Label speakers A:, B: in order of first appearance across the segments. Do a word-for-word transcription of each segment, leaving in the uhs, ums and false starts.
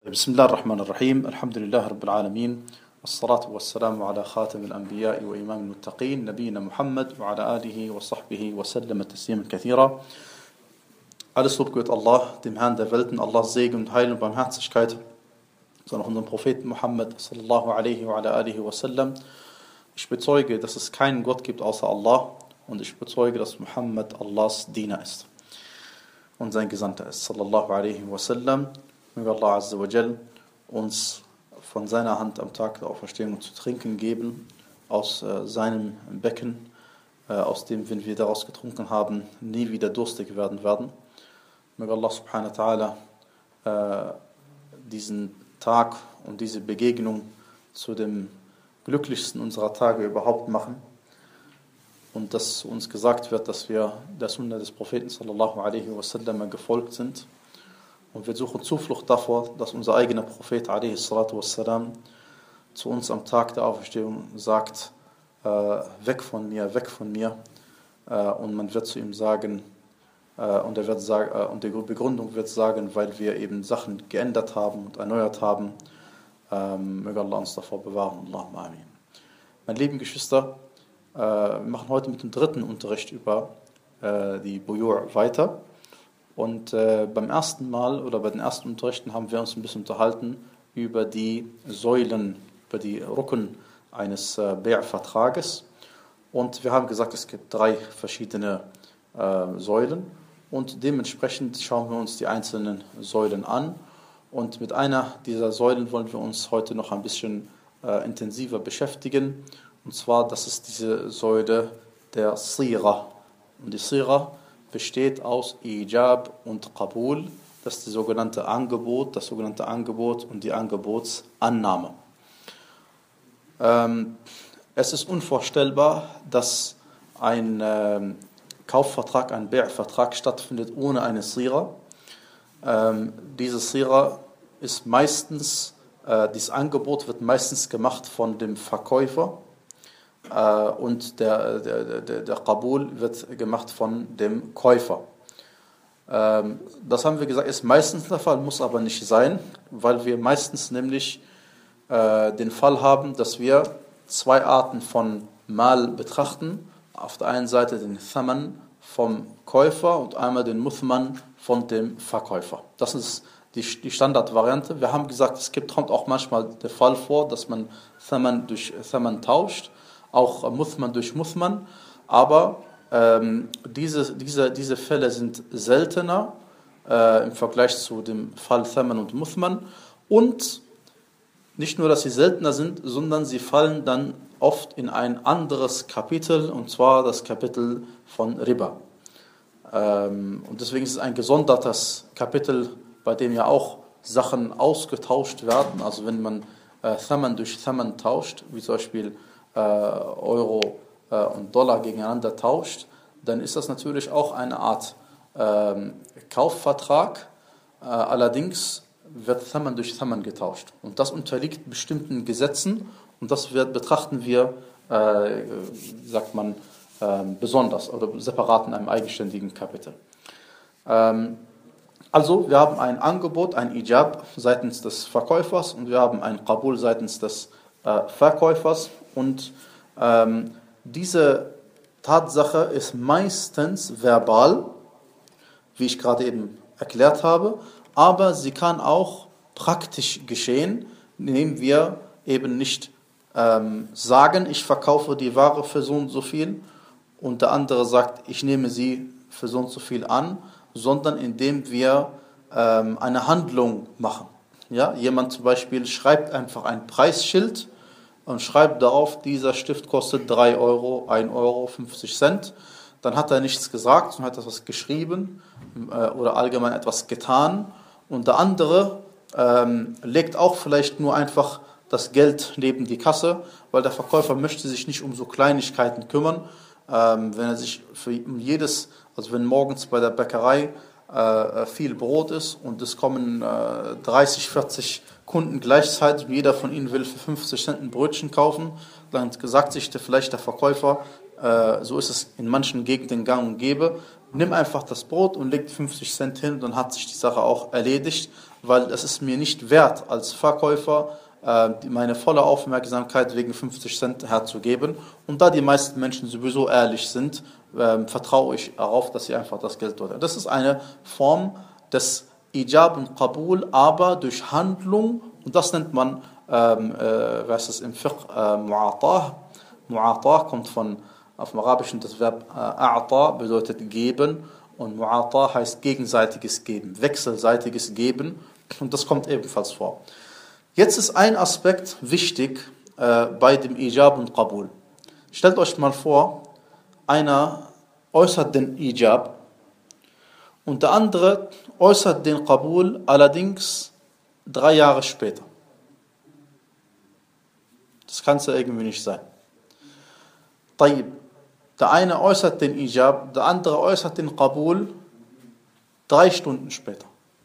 A: بسم الله الرحمن الرحيم الحمد لله رب العالمين والصلاة والسلام على خاتم الأنبياء وإمام المتقين نبينا محمد وعلى آله وصحبه وسلم تسليما كثيرا. Alles Lob gehört Allah, dem Herrn der Welten, Allahs Segen und Heil und Barmherzigkeit, sondern auch unserem Propheten Muhammad sallallahu alaihi wa ala alihi wa sallam. Ich bezeuge, dass es keinen Gott gibt außer Allah und ich bezeuge, dass Muhammad Allahs Diener ist und sein Gesandter ist, sallallahu alaihi wa sallam. Möge Allah Azza wa Jal uns von seiner Hand am Tag der Auferstehung zu trinken geben, aus äh, seinem Becken, äh, aus dem, wenn wir daraus getrunken haben, nie wieder durstig werden werden. Möge Allah subhanahu wa ta'ala äh, diesen Tag und diese Begegnung zu dem glücklichsten unserer Tage überhaupt machen und dass uns gesagt wird, dass wir der Sunna des Propheten sallallahu alaihi wa sallam gefolgt sind. Und wir suchen Zuflucht davor, dass unser eigener Prophet alaihi salatu wassalam zu uns am Tag der Auferstehung sagt, äh, weg von mir, weg von mir. Äh, und man wird zu ihm sagen, äh, und, er wird sagen äh, und die Begründung wird sagen, weil wir eben Sachen geändert haben und erneuert haben. Ähm, möge Allah uns davor bewahren. Allahumma amin. Meine lieben Geschwister, äh, wir machen heute mit dem dritten Unterricht über äh, die Buyu' weiter. Und äh, beim ersten Mal oder bei den ersten Unterrichten haben wir uns ein bisschen unterhalten über die Säulen, über die Rukn eines äh, Bei'-Vertrages. Und wir haben gesagt, es gibt drei verschiedene äh, Säulen und dementsprechend schauen wir uns die einzelnen Säulen an. Und mit einer dieser Säulen wollen wir uns heute noch ein bisschen äh, intensiver beschäftigen. Und zwar, das ist diese Säule der Sira. Und die Sira besteht aus Ijab und Qabul, das ist das sogenannte Angebot, das sogenannte Angebot und die Angebotsannahme. Ähm, es ist unvorstellbar, dass ein ähm, Kaufvertrag, ein Bei'-Vertrag stattfindet ohne eine Sira. Ähm, diese Sira ist meistens, äh, dieses Angebot wird meistens gemacht von dem Verkäufer. Und der, der, der, der Qabul wird gemacht von dem Käufer. Das haben wir gesagt, ist meistens der Fall, muss aber nicht sein, weil wir meistens nämlich den Fall haben, dass wir zwei Arten von Mal betrachten. Auf der einen Seite den Thaman vom Käufer und einmal den Muthman von dem Verkäufer. Das ist die, die Standardvariante. Wir haben gesagt, es gibt, kommt auch manchmal der Fall vor, dass man Thaman durch Thaman tauscht. Auch Muthman durch Muthman, aber ähm, diese, diese, diese Fälle sind seltener äh, im Vergleich zu dem Fall Thaman und Muthman und nicht nur, dass sie seltener sind, sondern sie fallen dann oft in ein anderes Kapitel und zwar das Kapitel von Riba. Ähm, und deswegen ist es ein gesondertes Kapitel, bei dem ja auch Sachen ausgetauscht werden, also wenn man äh, Thaman durch Thaman tauscht, wie zum Beispiel Euro und Dollar gegeneinander tauscht, dann ist das natürlich auch eine Art ähm, Kaufvertrag. Äh, allerdings wird Thaman durch Thaman getauscht. Und das unterliegt bestimmten Gesetzen und das wird, betrachten wir, äh, sagt man, äh, besonders oder separat in einem eigenständigen Kapitel. Ähm, also, wir haben ein Angebot, ein Ijab seitens des Verkäufers und wir haben ein Qabul seitens des äh, Verkäufers. Und ähm, diese Tatsache ist meistens verbal, wie ich gerade eben erklärt habe, aber sie kann auch praktisch geschehen, indem wir eben nicht ähm, sagen, ich verkaufe die Ware für so und so viel und der andere sagt, ich nehme sie für so und so viel an, sondern indem wir ähm, eine Handlung machen. Ja, jemand zum Beispiel schreibt einfach ein Preisschild und schreibt darauf, dieser Stift kostet drei Euro, ein Euro, fünfzig Cent. Dann hat er nichts gesagt, sondern hat etwas geschrieben äh, oder allgemein etwas getan. Und der andere ähm, legt auch vielleicht nur einfach das Geld neben die Kasse, weil der Verkäufer möchte sich nicht um so Kleinigkeiten kümmern. Ähm, wenn er sich für um jedes, also wenn morgens bei der Bäckerei äh, viel Brot ist und es kommen äh, dreißig, vierzig Kunden gleichzeitig und jeder von ihnen will für fünfzig Cent ein Brötchen kaufen, dann sagt sich der, vielleicht der Verkäufer, äh, so ist es in manchen Gegenden gang und gäbe, nimm einfach das Brot und leg fünfzig Cent hin, dann hat sich die Sache auch erledigt. weil es ist mir nicht wert, als Verkäufer äh, meine volle Aufmerksamkeit wegen fünfzig Cent herzugeben. Und da die meisten Menschen sowieso ehrlich sind, äh, vertraue ich darauf, dass sie einfach das Geld dort. Das ist eine Form des Ijab und Qabul, aber durch Handlung, und das nennt man, ähm, äh, was ist im Fiqh, äh, Mu'atah. Mu'atah kommt von, auf dem Arabischen das Verb äh, A'ta, bedeutet geben, und Mu'atah heißt gegenseitiges Geben, wechselseitiges Geben, und das kommt ebenfalls vor. Jetzt ist ein Aspekt wichtig äh, bei dem Ijab und Qabul. Stellt euch mal vor, einer äußert den Ijab und der andere äußert den Qabul, allerdings drei Jahre später. Das kann es ja irgendwie nicht sein. Tayyib. Der eine äußert den Ijab, der andere äußert den Qabul drei Stunden später.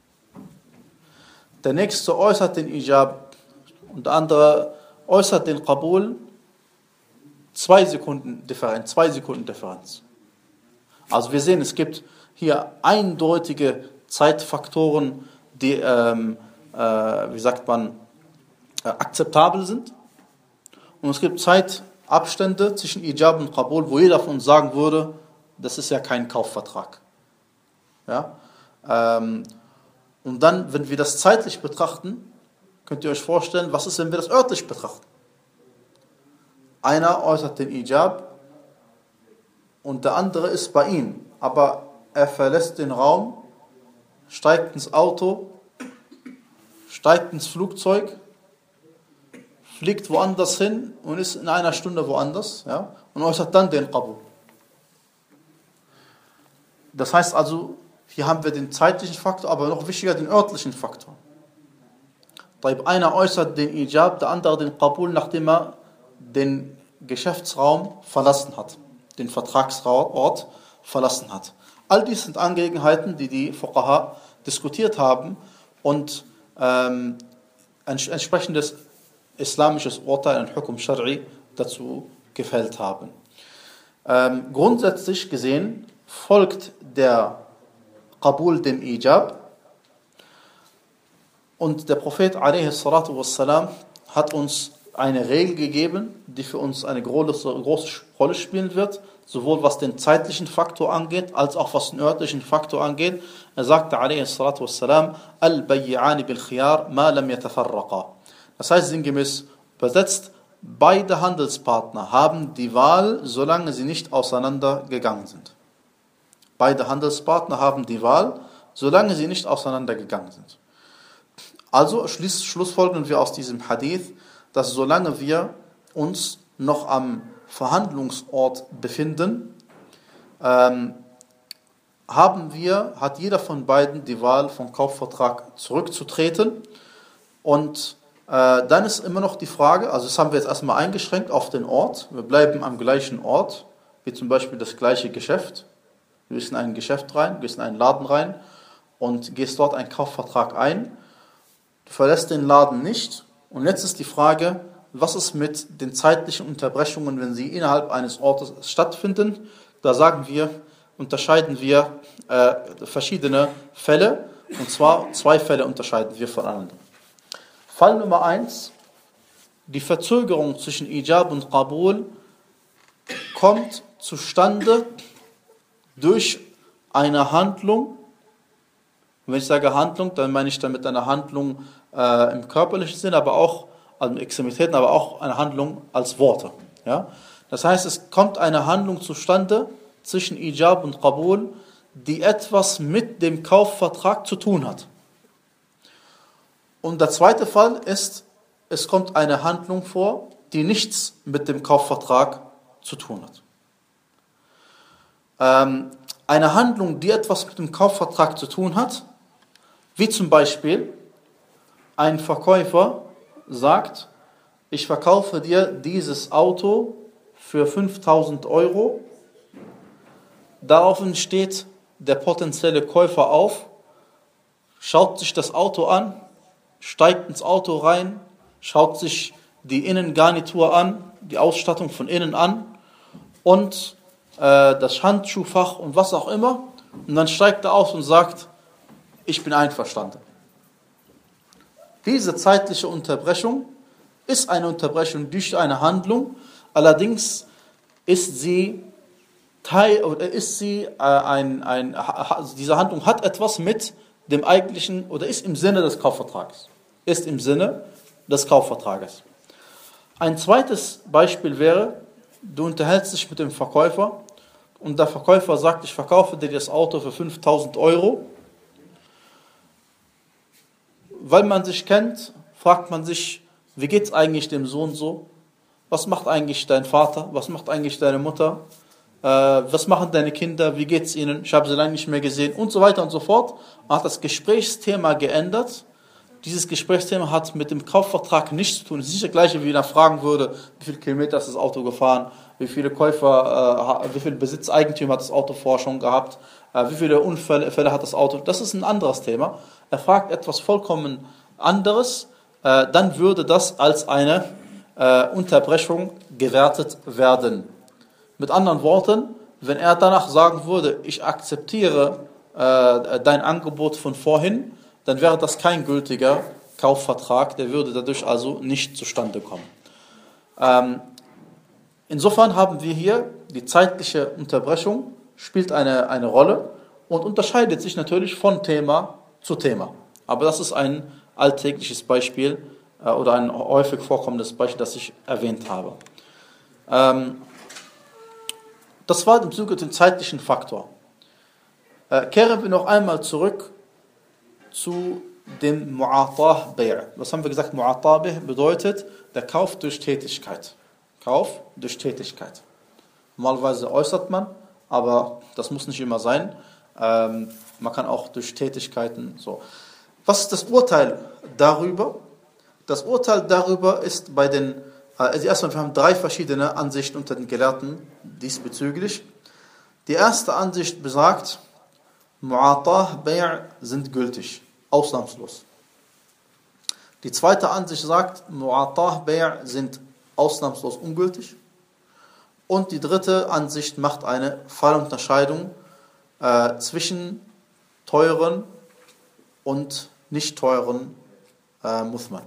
A: Der nächste äußert den Ijab und der andere äußert den Qabul zwei Sekunden Differenz, zwei Sekunden Differenz. Also wir sehen, es gibt hier eindeutige Zeitfaktoren, die, ähm, äh, wie sagt man, äh, akzeptabel sind. Und es gibt Zeitabstände zwischen Ijab und Qabul, wo jeder von uns sagen würde, das ist ja kein Kaufvertrag. Ja? Ähm, und dann, wenn wir das zeitlich betrachten, könnt ihr euch vorstellen, was ist, wenn wir das örtlich betrachten? Einer äußert den Ijab und der andere ist bei ihm, aber er verlässt den Raum, steigt ins Auto, steigt ins Flugzeug, fliegt woanders hin und ist in einer Stunde woanders, ja, und äußert dann den Qabul. Das heißt also, hier haben wir den zeitlichen Faktor, aber noch wichtiger den örtlichen Faktor. Einer äußert den Ijab, der andere den Qabul, nachdem er den Geschäftsraum verlassen hat, den Vertragsort verlassen hat. All dies sind Angelegenheiten, die die Fuqaha diskutiert haben und ähm, ein entsprechendes islamisches Urteil, ein Hukum Shar'i, dazu gefällt haben. Ähm, grundsätzlich gesehen folgt der Qabul dem Ijab, und der Prophet a.s. hat uns eine Regel gegeben, die für uns eine große, große Rolle spielen wird, sowohl was den zeitlichen Faktor angeht, als auch was den örtlichen Faktor angeht. Er sagte a.s. Al-Bayyi'ani bil-Khiyar ma lam yatafarraqa. Das heißt sinngemäß übersetzt, beide Handelspartner haben die Wahl, solange sie nicht auseinandergegangen sind. Beide Handelspartner haben die Wahl, solange sie nicht auseinandergegangen sind. Also schlussfolgern wir aus diesem Hadith, dass solange wir uns noch am Verhandlungsort befinden, ähm, haben wir, hat jeder von beiden die Wahl, vom Kaufvertrag zurückzutreten. Und äh, dann ist immer noch die Frage, also das haben wir jetzt erstmal eingeschränkt auf den Ort, wir bleiben am gleichen Ort, wie zum Beispiel das gleiche Geschäft. Du gehst in ein Geschäft rein, gehst in einen Laden rein und gehst dort einen Kaufvertrag ein. Du verlässt den Laden nicht. Und jetzt ist die Frage, was ist mit den zeitlichen Unterbrechungen, wenn sie innerhalb eines Ortes stattfinden? Da sagen wir, unterscheiden wir äh, verschiedene Fälle. Und zwar zwei Fälle unterscheiden wir voneinander. Fall Nummer eins, die Verzögerung zwischen Ijab und Qabul kommt zustande durch eine Handlung. Und wenn ich sage Handlung, dann meine ich damit eine Handlung äh, im körperlichen Sinn, aber auch an Extremitäten, aber auch eine Handlung als Worte. Ja? Das heißt, es kommt eine Handlung zustande zwischen Ijab und Qabul, die etwas mit dem Kaufvertrag zu tun hat. Und der zweite Fall ist, es kommt eine Handlung vor, die nichts mit dem Kaufvertrag zu tun hat. Ähm, eine Handlung, die etwas mit dem Kaufvertrag zu tun hat, wie zum Beispiel ein Verkäufer sagt, ich verkaufe dir dieses Auto für fünftausend Euro. Daraufhin steht der potenzielle Käufer auf, schaut sich das Auto an, steigt ins Auto rein, schaut sich die Innengarnitur an, die Ausstattung von innen an und äh, das Handschuhfach und was auch immer. Und dann steigt er aus und sagt, ich bin einverstanden. Diese zeitliche Unterbrechung ist eine Unterbrechung durch eine Handlung, allerdings ist sie Teil oder ist sie äh, ein, ein also diese Handlung hat etwas mit dem eigentlichen oder ist im Sinne des Kaufvertrages. Ist im Sinne des Kaufvertrages. Ein zweites Beispiel wäre, du unterhältst dich mit dem Verkäufer und der Verkäufer sagt, ich verkaufe dir das Auto für fünftausend Euro. Weil man sich kennt, fragt man sich, wie geht es eigentlich dem Sohn so? Was macht eigentlich dein Vater? Was macht eigentlich deine Mutter? Äh, was machen deine Kinder? Wie geht es ihnen? Ich habe sie lange nicht mehr gesehen und so weiter und so fort. Man hat das Gesprächsthema geändert. Dieses Gesprächsthema hat mit dem Kaufvertrag nichts zu tun. Es ist nicht das gleiche, wie wenn er fragen würde, wie viele Kilometer ist das Auto gefahren, wie viele Käufer, äh, wie viel Besitzeigentümer hat das Auto vorher schon gehabt, äh, wie viele Unfälle Fälle hat das Auto. Das ist ein anderes Thema. Er fragt etwas vollkommen anderes, äh, dann würde das als eine äh, Unterbrechung gewertet werden. Mit anderen Worten, wenn er danach sagen würde, ich akzeptiere äh, dein Angebot von vorhin, dann wäre das kein gültiger Kaufvertrag, der würde dadurch also nicht zustande kommen. Ähm, insofern haben wir hier die zeitliche Unterbrechung, spielt eine, eine Rolle und unterscheidet sich natürlich von Thema zu Thema. Aber das ist ein alltägliches Beispiel äh, oder ein häufig vorkommendes Beispiel, das ich erwähnt habe. Ähm, das war im Zuge den zeitlichen Faktor. Äh, kehren wir noch einmal zurück zu dem Mu'atah Bay'. Was haben wir gesagt? Mu'atah Bay' bedeutet der Kauf durch Tätigkeit. Kauf durch Tätigkeit. Normalerweise äußert man, aber das muss nicht immer sein. Ähm, man kann auch durch Tätigkeiten so. Was ist das Urteil darüber? Das Urteil darüber ist bei den, also erstmal, wir haben drei verschiedene Ansichten unter den Gelehrten diesbezüglich. Die erste Ansicht besagt, Mu'atah Bay' sind gültig, ausnahmslos. Die zweite Ansicht sagt, Mu'atah Bay' sind ausnahmslos ungültig. Und die dritte Ansicht macht eine Fallunterscheidung äh, zwischen teuren und nicht teuren äh, Muthman.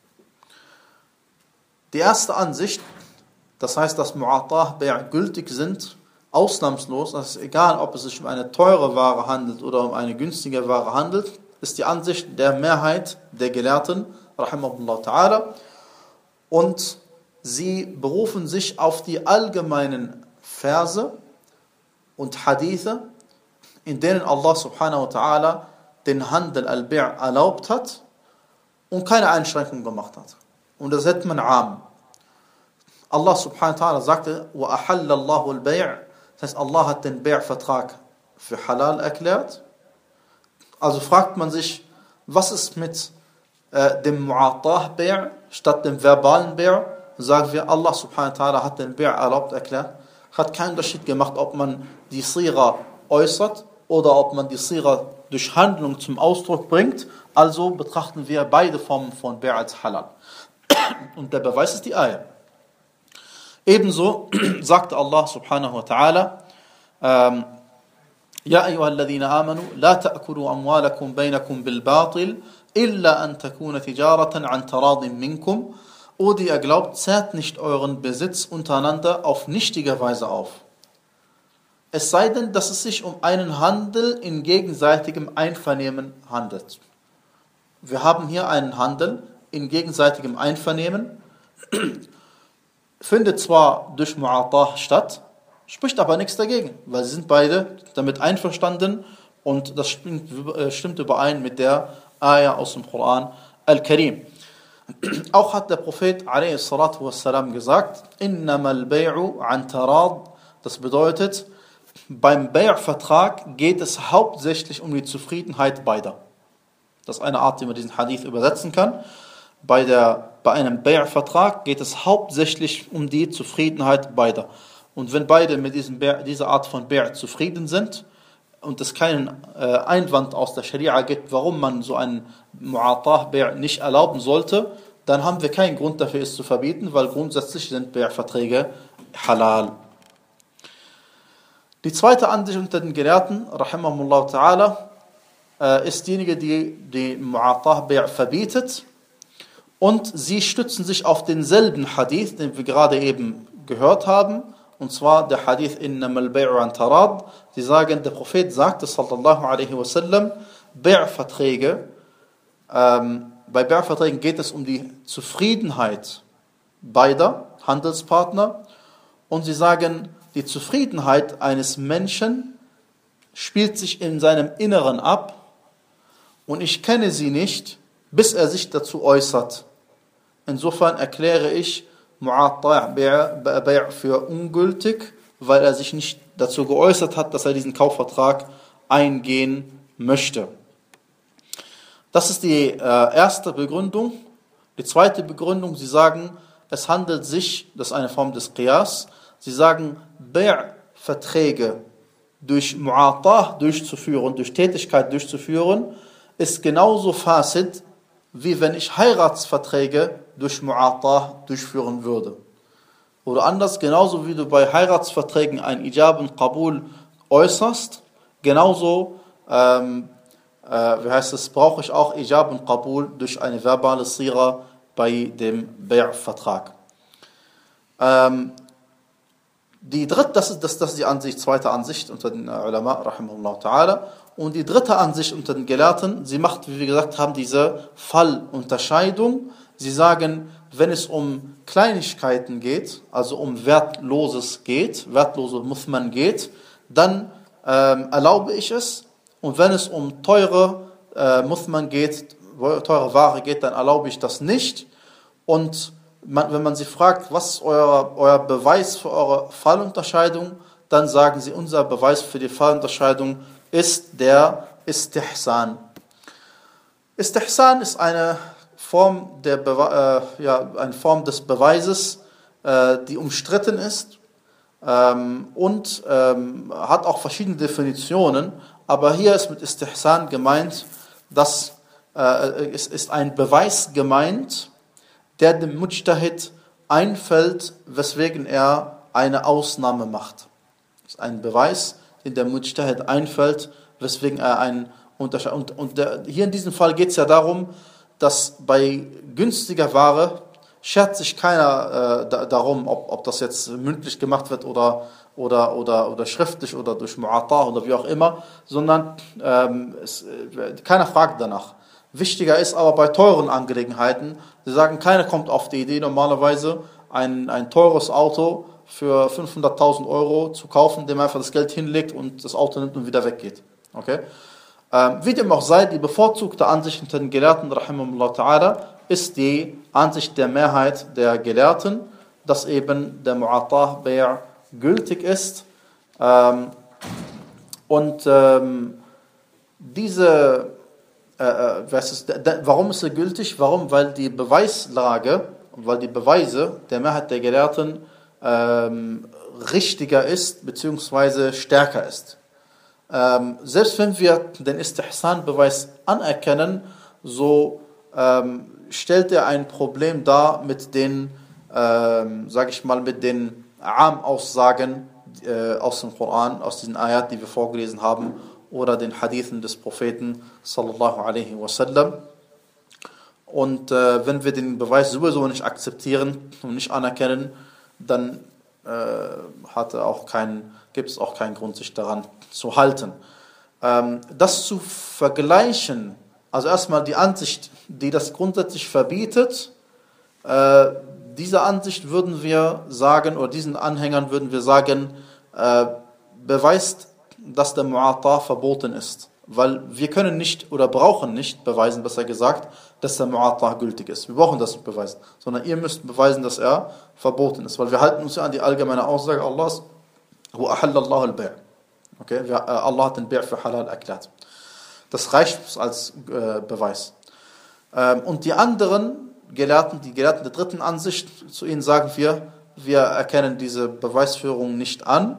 A: Die erste Ansicht, das heißt, dass Mu'atah Bay' gültig sind, ausnahmslos, das ist egal, ob es sich um eine teure Ware handelt oder um eine günstige Ware handelt, ist die Ansicht der Mehrheit der Gelehrten, rahimahullah ta'ala, und sie berufen sich auf die allgemeinen Verse und Hadithe, in denen Allah subhanahu wa ta'ala den Handel al-Bir' erlaubt hat und keine Einschränkung gemacht hat. Und das nennt man Am. Allah subhanahu wa ta'ala sagte, وَأَحَلَّ اللَّهُ الْبَيْعِ. Das heißt, Allah hat den Bay'-Vertrag für halal erklärt. Also fragt man sich, was ist mit äh, dem Mu'atah Bay' statt dem verbalen Bay'? Sagen wir, Allah subhanahu wa ta'ala hat den Bay' erlaubt erklärt. Hat keinen Unterschied gemacht, ob man die Sira äußert oder ob man die Sira durch Handlung zum Ausdruck bringt. Also betrachten wir beide Formen von Bay' als halal. Und der Beweis ist die Ayah. Ebenso sagte Allah subhanahu wa ta'ala, ähm, Ja ayyuhalladhina amanu, la ta'kulu amwalakum bainakum bil batil, illa an takuna tijaratan an taradin minkum. O die ihr glaubt, zehrt nicht euren Besitz untereinander auf nichtige Weise auf. Es sei denn, dass es sich um einen Handel in gegenseitigem Einvernehmen handelt. Wir haben hier einen Handel in gegenseitigem Einvernehmen, findet zwar durch Mu'atah statt, spricht aber nichts dagegen, weil sie sind beide damit einverstanden und das stimmt, stimmt überein mit der Ayah aus dem Koran Al-Karim. Auch hat der Prophet alaihi salatu wassalam gesagt, innamal bay'u an tarad, das bedeutet, beim Bay'-Vertrag geht es hauptsächlich um die Zufriedenheit beider. Das ist eine Art, wie man diesen Hadith übersetzen kann. Bei, der, bei einem Bay'-Vertrag geht es hauptsächlich um die Zufriedenheit beider. Und wenn beide mit diesem Bay', dieser Art von Bay' zufrieden sind und es keinen äh, Einwand aus der Scharia gibt, warum man so einen Mu'atah Bay' nicht erlauben sollte, dann haben wir keinen Grund dafür, es zu verbieten, weil grundsätzlich sind Bay'-Verträge halal. Die zweite Ansicht unter den Gelehrten, rahimahumullah ta'ala, ist diejenige, die die Mu'atah Bay' verbietet. Und sie stützen sich auf denselben Hadith, den wir gerade eben gehört haben, und zwar der Hadith innama al-bay'u an tarad. Sie sagen, der Prophet sagte sallallahu alaihi wasallam, Bär-Verträge, ähm, bei Bär-Verträgen geht es um die Zufriedenheit beider Handelspartner, und sie sagen, die Zufriedenheit eines Menschen spielt sich in seinem Inneren ab, und ich kenne sie nicht, bis er sich dazu äußert. Insofern erkläre ich Mu'atta' Bay' für ungültig, weil er sich nicht dazu geäußert hat, dass er diesen Kaufvertrag eingehen möchte. Das ist die äh, erste Begründung. Die zweite Begründung, sie sagen, es handelt sich, das ist eine Form des Qiyas, sie sagen, Bay'-Verträge durch Mu'atta' durchzuführen, durch Tätigkeit durchzuführen, ist genauso fasid, wie wenn ich Heiratsverträge durch Mu'atta' durchführen würde. Oder anders, genauso wie du bei Heiratsverträgen ein Ijab und Qabul äußerst, genauso, ähm, äh, wie heißt es, brauche ich auch Ijab und Qabul durch eine verbale Sira bei dem Bay'-Vertrag. Ähm, die dritte, das ist, das, das ist die Ansicht, zweite Ansicht unter den Ulama, rahimahullah ta'ala. Und die dritte Ansicht unter den Gelehrten, sie macht, wie wir gesagt haben, diese Fallunterscheidung. Sie sagen, wenn es um Kleinigkeiten geht, also um Wertloses geht, wertlose Muthman geht, dann ähm, erlaube ich es. Und wenn es um teure äh, Muthman geht, teure Ware geht, dann erlaube ich das nicht. Und man, wenn man sie fragt, was ist euer, euer Beweis für eure Fallunterscheidung, dann sagen sie, unser Beweis für die Fallunterscheidung ist der Istihsan. Istihsan ist eine Form, der Bewe- äh, ja, eine Form des Beweises, äh, die umstritten ist ähm, und ähm, hat auch verschiedene Definitionen, aber hier ist mit Istihsan gemeint, dass äh, es ist ein Beweis gemeint, der dem Mujtahid einfällt, weswegen er eine Ausnahme macht. Das ist ein Beweis, den der Mujtahid einfällt, weswegen er einen Unterschied. Und, und der, hier in diesem Fall geht es ja darum, dass bei günstiger Ware schert sich keiner äh, da, darum, ob, ob das jetzt mündlich gemacht wird oder, oder, oder, oder schriftlich oder durch Mu'atta' oder wie auch immer, sondern ähm, es, keiner fragt danach. Wichtiger ist aber bei teuren Angelegenheiten, sie sagen, keiner kommt auf die Idee, normalerweise ein, ein teures Auto für fünfhunderttausend Euro zu kaufen, dem einfach das Geld hinlegt und das Auto nimmt und wieder weggeht. Okay? Ähm, wie dem auch sei, die bevorzugte Ansicht unter den Gelehrten, rahimahullah ta'ala, ist die Ansicht der Mehrheit der Gelehrten, dass eben der Mu'atta' Bay' gültig ist. Ähm, und ähm, diese Äh, was ist, warum ist er gültig? Warum? Weil die Beweislage, weil die Beweise der Mehrheit der Gelehrten ähm, richtiger ist, beziehungsweise stärker ist. Ähm, selbst wenn wir den Istihsan-Beweis anerkennen, so ähm, stellt er ein Problem dar mit den, ähm, sage ich mal, mit den Am-Aussagen äh, aus dem Koran, aus diesen Ayat, die wir vorgelesen haben, oder den Hadithen des Propheten sallallahu alaihi wasallam. Und äh, wenn wir den Beweis sowieso nicht akzeptieren und nicht anerkennen, dann äh, hat er auch keinen, gibt es auch keinen Grund, sich daran zu halten. Ähm, das zu vergleichen, also erstmal die Ansicht, die das grundsätzlich verbietet, äh, diese Ansicht würden wir sagen, oder diesen Anhängern würden wir sagen, äh, beweist, dass der Mu'atta' verboten ist. Weil wir können nicht oder brauchen nicht beweisen, besser gesagt, dass der Mu'atta' gültig ist. Wir brauchen das nicht beweisen. Sondern ihr müsst beweisen, dass er verboten ist. Weil wir halten uns ja an die allgemeine Aussage Allahs, wo ahallallahu al-bay'. Okay? Allah hat den Bay' für halal erklärt. Das reicht als äh, Beweis. Ähm, und die anderen Gelehrten, die Gelehrten der dritten Ansicht, zu ihnen sagen wir, wir erkennen diese Beweisführung nicht an.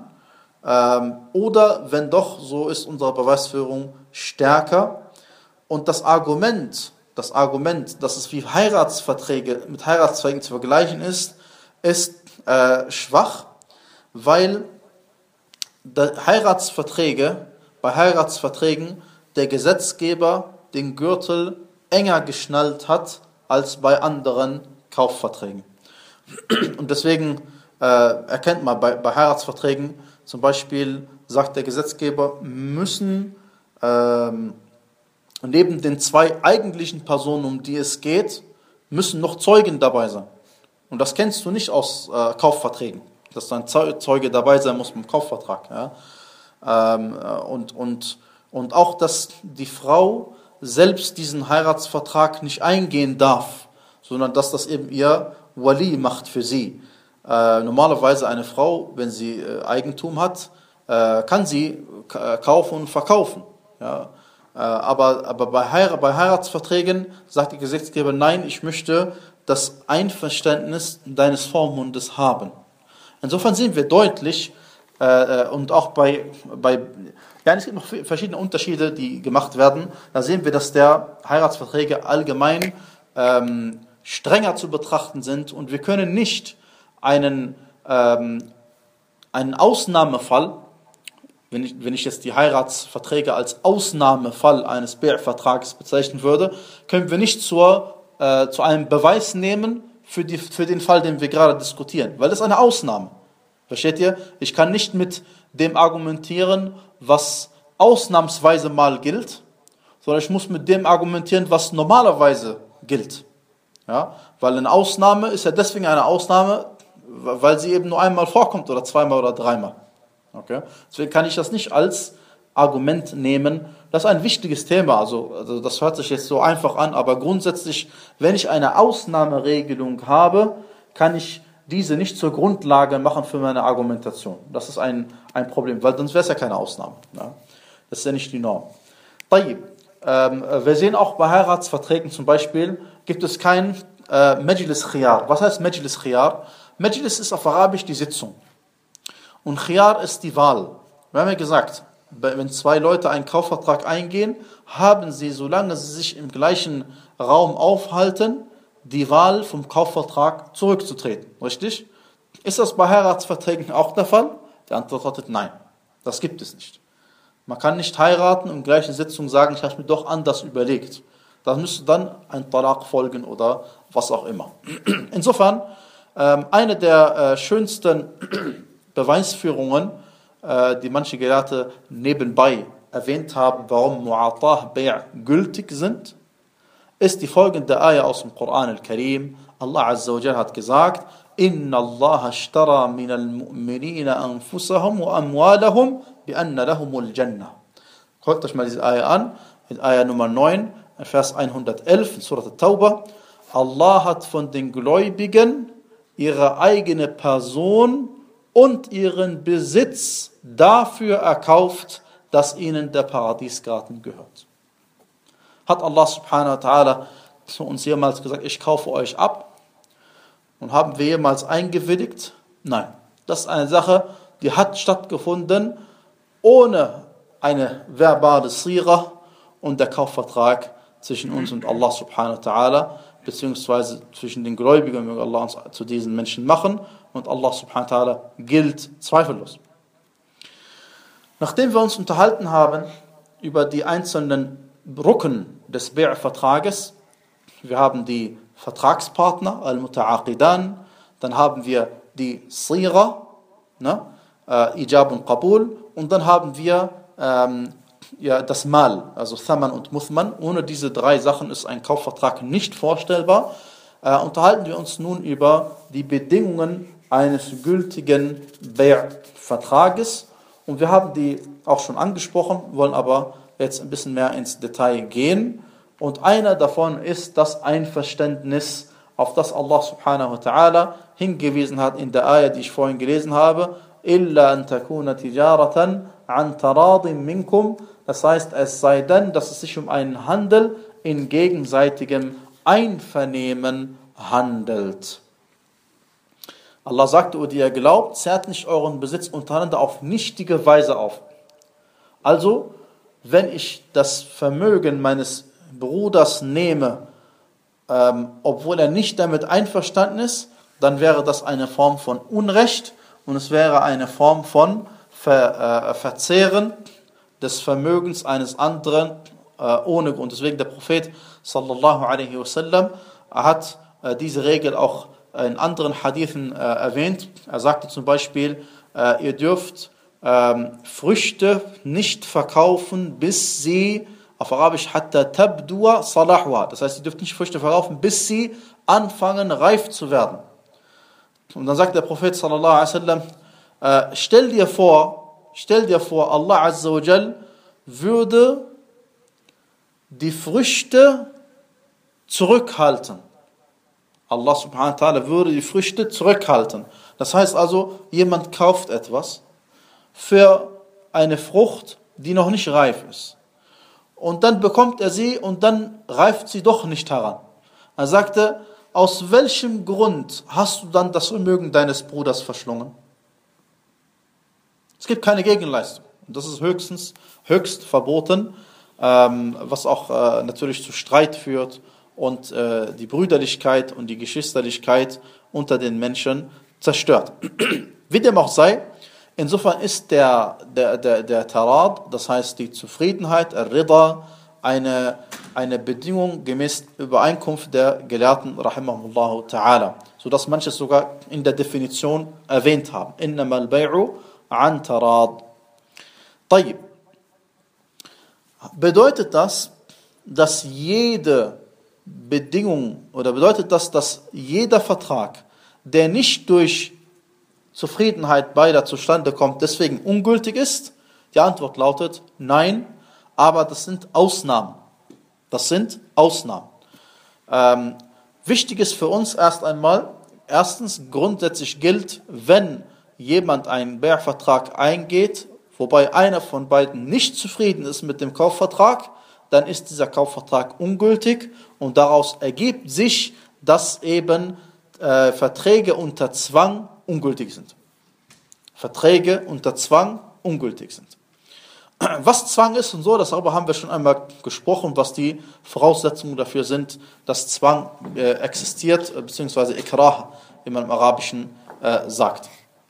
A: Oder wenn doch, so ist unsere Beweisführung stärker. Und das Argument, das Argument, dass es wie Heiratsverträge mit Heiratsverträgen zu vergleichen ist, ist äh, schwach, weil Heiratsverträge, bei Heiratsverträgen der Gesetzgeber den Gürtel enger geschnallt hat als bei anderen Kaufverträgen. Und deswegen äh, erkennt man bei, bei Heiratsverträgen, zum Beispiel sagt der Gesetzgeber, müssen ähm, neben den zwei eigentlichen Personen, um die es geht, müssen noch Zeugen dabei sein. Und das kennst du nicht aus äh, Kaufverträgen, dass ein Zeuge dabei sein muss beim Kaufvertrag. Ja? Ähm, und, und, und auch, dass die Frau selbst diesen Heiratsvertrag nicht eingehen darf, sondern dass das eben ihr Wali macht für sie. Äh, normalerweise eine Frau, wenn sie äh, Eigentum hat, äh, kann sie k- kaufen und verkaufen. Ja? Äh, aber aber bei, Heir- bei Heiratsverträgen sagt der Gesetzgeber, nein, ich möchte das Einverständnis deines Vormundes haben. Insofern sehen wir deutlich, äh, und auch bei, bei ja, es gibt noch verschiedene Unterschiede, die gemacht werden, da sehen wir, dass der Heiratsverträge allgemein ähm, strenger zu betrachten sind und wir können nicht einen, ähm, einen Ausnahmefall, wenn ich, wenn ich jetzt die Heiratsverträge als Ausnahmefall eines Bär-Vertrags bezeichnen würde, können wir nicht zur, äh, zu einem Beweis nehmen für, die, für den Fall, den wir gerade diskutieren, weil das ist eine Ausnahme. Versteht ihr? Ich kann nicht mit dem argumentieren, was ausnahmsweise mal gilt, sondern ich muss mit dem argumentieren, was normalerweise gilt. Ja? Weil eine Ausnahme ist ja deswegen eine Ausnahme, weil sie eben nur einmal vorkommt oder zweimal oder dreimal. Okay? Deswegen kann ich das nicht als Argument nehmen. Das ist ein wichtiges Thema, also, also das hört sich jetzt so einfach an, aber grundsätzlich, wenn ich eine Ausnahmeregelung habe, kann ich diese nicht zur Grundlage machen für meine Argumentation. Das ist ein, ein Problem, weil sonst wäre es ja keine Ausnahme. Ja? Das ist ja nicht die Norm. Tayyib. Ähm, wir sehen auch bei Heiratsverträgen zum Beispiel, gibt es kein äh, Majlis Khiyar. Was heißt Majlis Khiyar? Majlis ist auf Arabisch die Sitzung. Und Khiyar ist die Wahl. Wir haben ja gesagt, wenn zwei Leute einen Kaufvertrag eingehen, haben sie, solange sie sich im gleichen Raum aufhalten, die Wahl vom Kaufvertrag zurückzutreten. Richtig? Ist das bei Heiratsverträgen auch der Fall? Die Antwort lautet nein. Das gibt es nicht. Man kann nicht heiraten und in gleicher Sitzung sagen, ich habe es mir doch anders überlegt. Da müsste dann ein Talaq folgen oder was auch immer. Insofern, ähm, eine der äh, schönsten Beweisführungen, äh, die manche Gelehrte nebenbei erwähnt haben, warum Mu'atah Bay' gültig sind, ist die folgende Ayah aus dem Koran al-Karim. Allah Azza wa Jalla hat gesagt, Inna Allah ashtara min al-mu'minina anfusahum wa amwalahum bi anna lahumul Jannah. Guckt euch mal diese Ayah an, in Ayah Nummer neun, Vers hundertelf, in Surah At-Tawbah. Allah hat von den Gläubigen ihre eigene Person und ihren Besitz dafür erkauft, dass ihnen der Paradiesgarten gehört. Hat Allah subhanahu wa ta'ala zu uns jemals gesagt, ich kaufe euch ab? Und haben wir jemals eingewilligt? Nein. Das ist eine Sache, die hat stattgefunden ohne eine verbale Sira und der Kaufvertrag zwischen uns und Allah subhanahu wa ta'ala, beziehungsweise zwischen den Gläubigen, möge Allah uns zu diesen Menschen machen, und Allah subhanahu wa ta'ala gilt zweifellos. Nachdem wir uns unterhalten haben über die einzelnen Rücken des Bär-Vertrages, wir haben die Vertragspartner, Al-Muta'aqidan, dann haben wir die Sira, ne, äh, Ijab und Qabul, und dann haben wir ähm, ja, das Mal, also Thaman und Muthman. Ohne diese drei Sachen ist ein Kaufvertrag nicht vorstellbar. Äh, unterhalten wir uns nun über die Bedingungen eines gültigen Bär-Vertrages, und wir haben die auch schon angesprochen, wollen aber jetzt ein bisschen mehr ins Detail gehen. Und einer davon ist das Einverständnis, auf das Allah subhanahu wa ta'ala hingewiesen hat in der Ayah, die ich vorhin gelesen habe. Illa an takuna tijaratan an taradin minkum. Das heißt, es sei denn, dass es sich um einen Handel in gegenseitigem Einvernehmen handelt. Allah sagte, o die ihr glaubt, zerrt nicht euren Besitz untereinander auf nichtige Weise auf. Also, wenn ich das Vermögen meines Bruders nehme, ähm, obwohl er nicht damit einverstanden ist, dann wäre das eine Form von Unrecht und es wäre eine Form von Ver, äh, Verzehren des Vermögens eines anderen äh, ohne Grund. Deswegen der Prophet sallallahu alaihi wasallam Er hat äh, diese Regel auch in anderen Hadithen äh, erwähnt. Er sagte zum Beispiel, äh, ihr dürft ähm, Früchte nicht verkaufen, bis sie, auf Arabisch, hatta tabdua salahwa. Das heißt, ihr dürft nicht Früchte verkaufen, bis sie anfangen, reif zu werden. Und dann sagt der Prophet sallallahu alaihi wasallam, äh, stell dir vor, stell dir vor, Allah azza wa jal würde die Früchte zurückhalten. Allah subhanahu wa ta'ala würde die Früchte zurückhalten. Das heißt also, jemand kauft etwas für eine Frucht, die noch nicht reif ist. Und dann bekommt er sie und dann reift sie doch nicht heran. Er sagte, aus welchem Grund hast du dann das Vermögen deines Bruders verschlungen? Es gibt keine Gegenleistung. Und das ist höchstens, höchst verboten, ähm, was auch äh, natürlich zu Streit führt und äh, die Brüderlichkeit und die Geschwisterlichkeit unter den Menschen zerstört. Wie dem auch sei, insofern ist der, der, der, der Tarad, das heißt die Zufriedenheit, Ar-Rida, eine, eine Bedingung gemäß Übereinkunft der Gelehrten, rahimahumullahu ta'ala, sodass manche es sogar in der Definition erwähnt haben. Innama al-bay'u an Tarad. Tayyib. Bedeutet das, dass jede Bedingung, oder bedeutet das, dass jeder Vertrag, der nicht durch Zufriedenheit beider zustande kommt, deswegen ungültig ist? Die Antwort lautet nein, aber das sind Ausnahmen. Das sind Ausnahmen. Ähm, wichtig ist für uns erst einmal, erstens grundsätzlich gilt, wenn jemand einen Bär-Vertrag eingeht, wobei einer von beiden nicht zufrieden ist mit dem Kaufvertrag, dann ist dieser Kaufvertrag ungültig und daraus ergibt sich, dass eben äh, Verträge unter Zwang ungültig sind. Verträge unter Zwang ungültig sind. Was Zwang ist und so, darüber haben wir schon einmal gesprochen, was die Voraussetzungen dafür sind, dass Zwang äh, existiert, beziehungsweise Ikrah, wie man im Arabischen äh, sagt.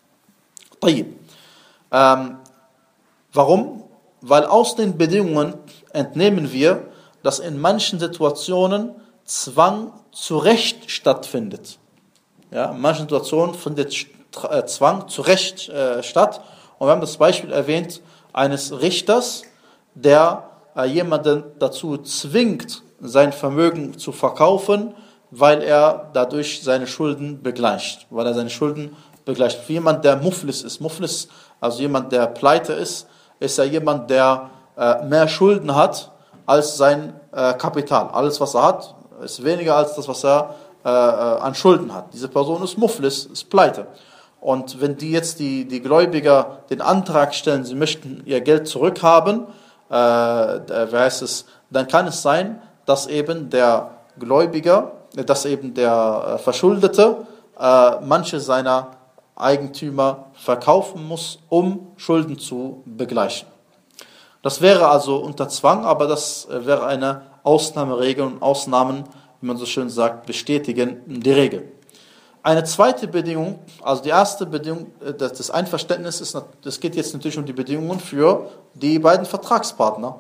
A: Ähm, warum? Weil aus den Bedingungen entnehmen wir, dass in manchen Situationen Zwang zu Recht stattfindet. Ja, in manchen Situationen findet Zwang zu Recht äh, statt. Und wir haben das Beispiel erwähnt eines Richters, der äh, jemanden dazu zwingt, sein Vermögen zu verkaufen, weil er dadurch seine Schulden begleicht. Weil er seine Schulden begleicht. Wie jemand, der Muflis ist. Muflis, also jemand, der pleite ist, ist ja jemand, der äh, mehr Schulden hat als sein äh, Kapital. Alles, was er hat, ist weniger als das, was er äh, an Schulden hat. Diese Person ist Muflis, ist pleite. Und wenn die jetzt die, die Gläubiger den Antrag stellen, sie möchten ihr Geld zurückhaben, äh, wie heißt es, dann kann es sein, dass eben der Gläubiger, dass eben der äh, Verschuldete äh, manche seiner Eigentümer verkaufen muss, um Schulden zu begleichen. Das wäre also unter Zwang, aber das wäre eine Ausnahmeregel und Ausnahmen, wie man so schön sagt, bestätigen die Regel. Eine zweite Bedingung, also die erste Bedingung des Einverständnisses, ist, das geht jetzt natürlich um die Bedingungen für die beiden Vertragspartner.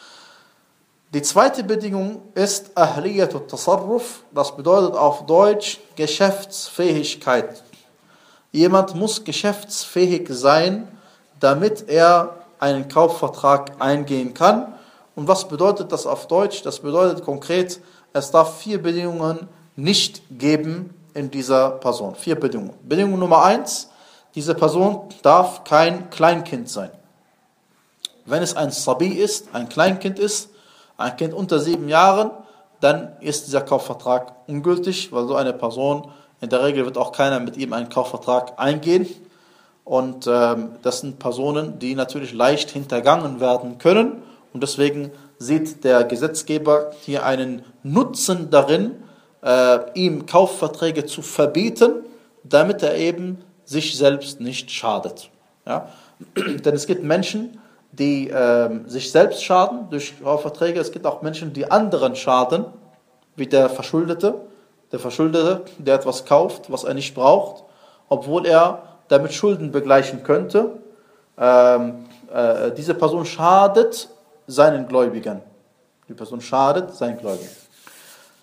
A: Die zweite Bedingung ist Ahliyat al-Tasarruf, das bedeutet auf Deutsch Geschäftsfähigkeit. Jemand muss geschäftsfähig sein, damit er einen Kaufvertrag eingehen kann. Und was bedeutet das auf Deutsch? Das bedeutet konkret, es darf vier Bedingungen nicht geben in dieser Person. Vier Bedingungen. Bedingung Nummer eins, diese Person darf kein Kleinkind sein. Wenn es ein Sabi ist, ein Kleinkind ist, ein Kind unter sieben Jahren, dann ist dieser Kaufvertrag ungültig, weil so eine Person, in der Regel wird auch keiner mit ihm einen Kaufvertrag eingehen. Und ähm, das sind Personen, die natürlich leicht hintergangen werden können. Und deswegen sieht der Gesetzgeber hier einen Nutzen darin, äh, ihm Kaufverträge zu verbieten, damit er eben sich selbst nicht schadet. Ja? Denn es gibt Menschen, die äh, sich selbst schaden durch Kaufverträge. Es gibt auch Menschen, die anderen schaden, wie der Verschuldete. Der Verschuldete, der etwas kauft, was er nicht braucht, obwohl er damit Schulden begleichen könnte. Ähm, äh, diese Person schadet seinen Gläubigern. Die Person schadet seinen Gläubigern.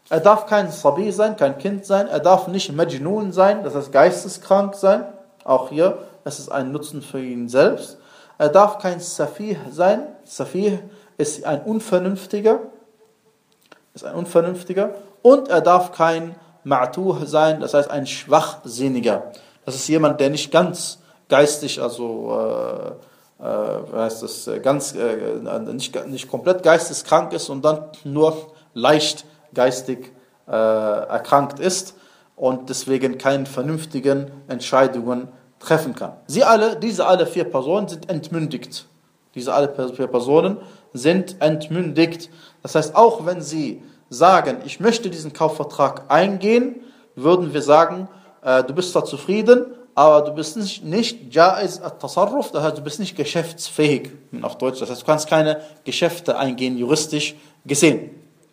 A: Er darf kein Sabi sein, kein Kind sein. Er darf nicht Majnun sein, das heißt geisteskrank sein. Auch hier, es ist ein Nutzen für ihn selbst. Er darf kein Safih sein. Safih ist ein Unvernünftiger. Ist ein Unvernünftiger. Und er darf kein Ma'tuh sein, das heißt ein Schwachsinniger. Das ist jemand, der nicht ganz geistig, also äh, äh, heißt das, ganz, äh, nicht, nicht komplett geisteskrank ist und dann nur leicht geistig äh, erkrankt ist und deswegen keine vernünftigen Entscheidungen treffen kann. Sie alle, diese alle vier Personen sind entmündigt. Diese alle vier Personen sind entmündigt. Das heißt, auch wenn sie sagen, ich möchte diesen Kaufvertrag eingehen, würden wir sagen, äh, du bist zwar zufrieden, aber du bist nicht, nicht Jaiz at-Tasarruf, das heißt, du bist nicht geschäftsfähig, auf Deutsch. Das heißt, du kannst keine Geschäfte eingehen, juristisch gesehen.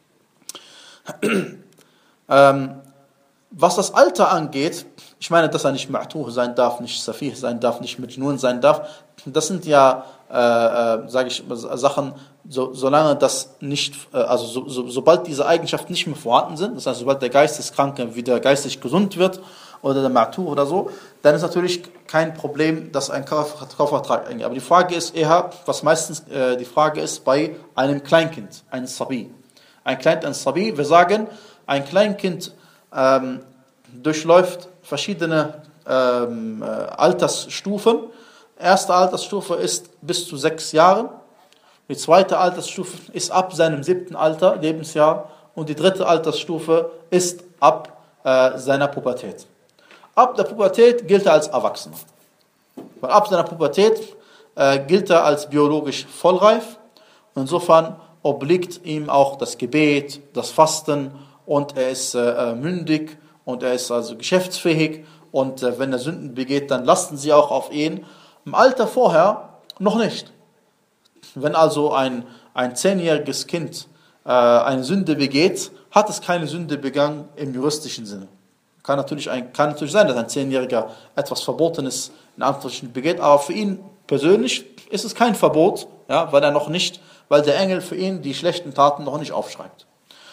A: ähm, was das Alter angeht, ich meine, dass er nicht Ma'tuh sein darf, nicht Safih sein darf, nicht Majnun sein darf, das sind ja, äh, äh, sage ich, Sachen, so, solange das nicht, äh, also so, so, sobald diese Eigenschaften nicht mehr vorhanden sind, das heißt, sobald der Geisteskranke wieder geistig gesund wird, oder der Ma'tuh oder so, dann ist natürlich kein Problem, dass ein Kaufvertrag eingeht. Aber die Frage ist eher, was meistens äh, die Frage ist bei einem Kleinkind, einem Sabi. Ein Kleinkind, ein Sabi, wir sagen, ein Kleinkind ähm, durchläuft verschiedene ähm, äh, Altersstufen. Erste Altersstufe ist bis zu sechs Jahren. Die zweite Altersstufe ist ab seinem siebten Alter, Lebensjahr. Und die dritte Altersstufe ist ab äh, seiner Pubertät. Ab der Pubertät gilt er als Erwachsener. Weil ab seiner Pubertät äh, gilt er als biologisch vollreif. Insofern obliegt ihm auch das Gebet, das Fasten und er ist äh, mündig und er ist also geschäftsfähig. Und äh, wenn er Sünden begeht, dann lasten sie auch auf ihn. Im Alter vorher noch nicht. Wenn also ein, ein zehnjähriges Kind äh, eine Sünde begeht, hat es keine Sünde begangen im juristischen Sinne. Kann natürlich, ein, kann natürlich sein, dass ein Zehnjähriger etwas Verbotenes in Anführungsstrichen begeht, aber für ihn persönlich ist es kein Verbot, ja, weil er noch nicht, weil der Engel für ihn die schlechten Taten noch nicht aufschreibt.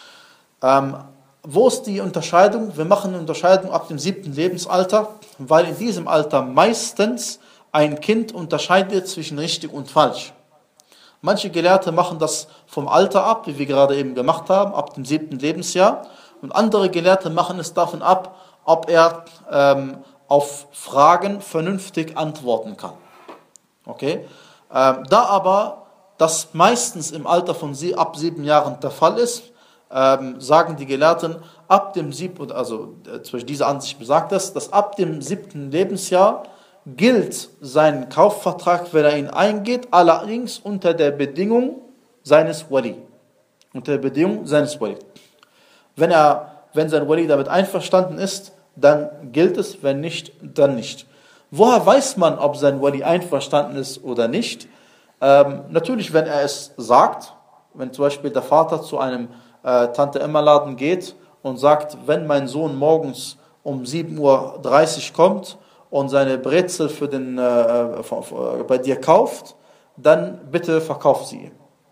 A: Ähm, wo ist die Unterscheidung? Wir machen eine Unterscheidung ab dem siebten Lebensalter, weil in diesem Alter meistens ein Kind unterscheidet zwischen richtig und falsch. Manche Gelehrte machen das vom Alter ab, wie wir gerade eben gemacht haben, ab dem siebten Lebensjahr. Und andere Gelehrte machen es davon ab, ob er ähm, auf Fragen vernünftig antworten kann. Okay? Ähm, da aber das meistens im Alter von sie, ab sieben Jahren der Fall ist, ähm, sagen die Gelehrten, ab dem siebten, also äh, diese Ansicht besagt das, dass ab dem siebten Lebensjahr gilt sein Kaufvertrag, wenn er ihn eingeht, allerdings unter der Bedingung seines Wali. Unter der Bedingung seines Wali. Wenn er, wenn sein Wali damit einverstanden ist, dann gilt es, wenn nicht, dann nicht. Woher weiß man, ob sein Wali einverstanden ist oder nicht? Ähm, natürlich, wenn er es sagt, wenn zum Beispiel der Vater zu einem äh, Tante-Emma-Laden geht und sagt, wenn mein Sohn morgens um sieben Uhr dreißig kommt und seine Brezel für den, äh, bei dir kauft, dann bitte verkauf sie ihm.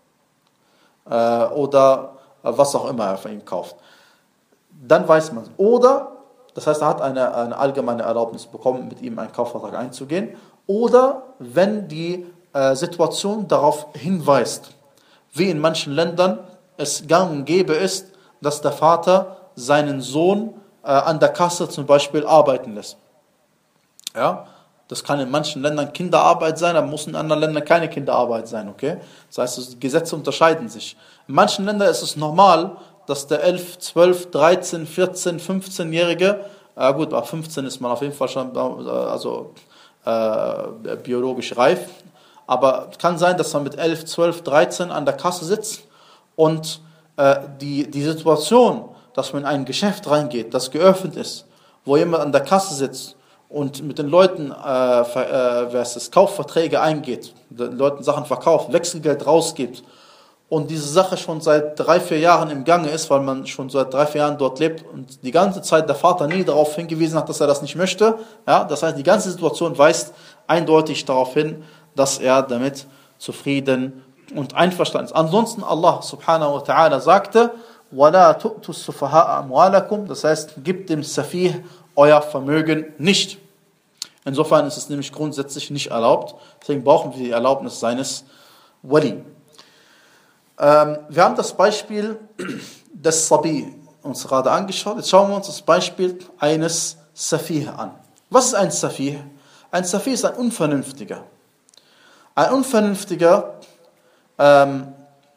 A: Äh, oder was auch immer er von ihm kauft. Dann weiß man es. Oder, das heißt, er hat eine, eine allgemeine Erlaubnis bekommen, mit ihm einen Kaufvertrag einzugehen. Oder wenn die äh, Situation darauf hinweist, wie in manchen Ländern es gang und gäbe ist, dass der Vater seinen Sohn äh, an der Kasse zum Beispiel arbeiten lässt. Ja, das kann in manchen Ländern Kinderarbeit sein, aber muss in anderen Ländern keine Kinderarbeit sein, okay? Das heißt, die Gesetze unterscheiden sich. In manchen Ländern ist es normal, dass der elf, zwölf, dreizehn, vierzehn, fünfzehnjährige, äh gut, ab fünfzehn ist man auf jeden Fall schon äh, also, äh, biologisch reif, aber es kann sein, dass man mit elf, zwölf, dreizehn an der Kasse sitzt und äh, die, die Situation, dass man in ein Geschäft reingeht, das geöffnet ist, wo jemand an der Kasse sitzt und mit den Leuten äh, äh, wer es ist, Kaufverträge eingeht, den Leuten Sachen verkauft, Wechselgeld rausgibt und diese Sache schon seit drei, vier Jahren im Gange ist, weil man schon seit drei, vier Jahren dort lebt und die ganze Zeit der Vater nie darauf hingewiesen hat, dass er das nicht möchte, ja, das heißt, die ganze Situation weist eindeutig darauf hin, dass er damit zufrieden und einverstanden ist. Ansonsten Allah subhanahu wa ta'ala sagte, وَلَا تُؤْتُوا السُّفَهَاءَ أَمْوَالَكُمْ, das heißt, gebt dem Safih euer Vermögen nicht. Insofern ist es nämlich grundsätzlich nicht erlaubt, deswegen brauchen wir die Erlaubnis seines Wali. Ähm, wir haben das Beispiel des Sabi uns gerade angeschaut, jetzt schauen wir uns das Beispiel eines Safih an. Was ist ein Safih? Ein Safih ist ein Unvernünftiger. Ein Unvernünftiger ähm,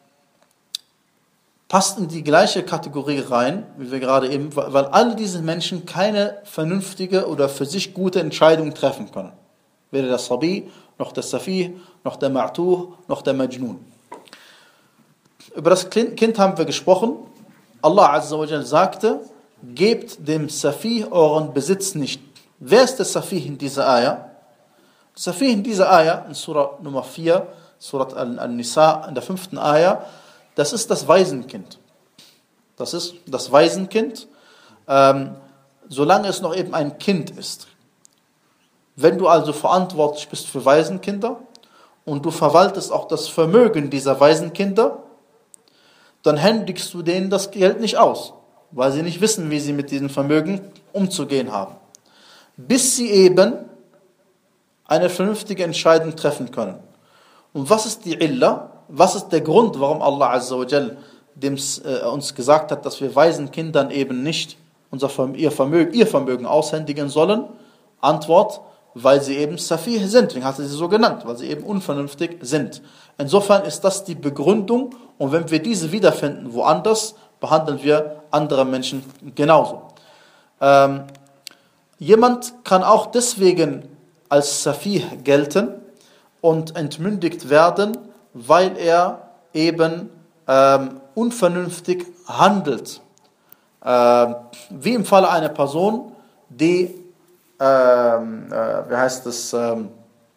A: passt in die gleiche Kategorie rein, wie wir gerade eben, weil alle diese Menschen keine vernünftige oder für sich gute Entscheidung treffen können. Weder der Sabi, noch der Safih, noch der Ma'tuh, noch der Majnun. Über das Kind haben wir gesprochen. Allah Azza wa Jal sagte, gebt dem Safih euren Besitz nicht. Wer ist der Safih in dieser Ayah? Der Safih in dieser Ayah, in Surah Nummer vier, Surah Al-Nisa, in der fünften Ayah, das ist das Waisenkind. Das ist das Waisenkind, ähm, solange es noch eben ein Kind ist. Wenn du also verantwortlich bist für Waisenkinder und du verwaltest auch das Vermögen dieser Waisenkinder, dann händigst du denen das Geld nicht aus, weil sie nicht wissen, wie sie mit diesem Vermögen umzugehen haben. Bis sie eben eine vernünftige Entscheidung treffen können. Und was ist die Illa? Was ist der Grund, warum Allah Azza wa Jal dem, äh, uns gesagt hat, dass wir weisen Kindern eben nicht unser Vermögen, ihr, Vermögen, ihr Vermögen aushändigen sollen? Antwort, weil sie eben Safih sind, deswegen hat er sie so genannt, weil sie eben unvernünftig sind. Insofern ist das die Begründung, und wenn wir diese wiederfinden woanders, behandeln wir andere Menschen genauso. Ähm, jemand kann auch deswegen als Safih gelten und entmündigt werden, weil er eben ähm, unvernünftig handelt. Ähm, wie im Falle einer Person, die, ähm, äh, wie heißt es, ähm,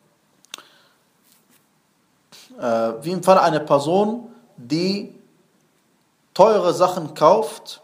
A: äh, wie im Falle einer Person, die teure Sachen kauft,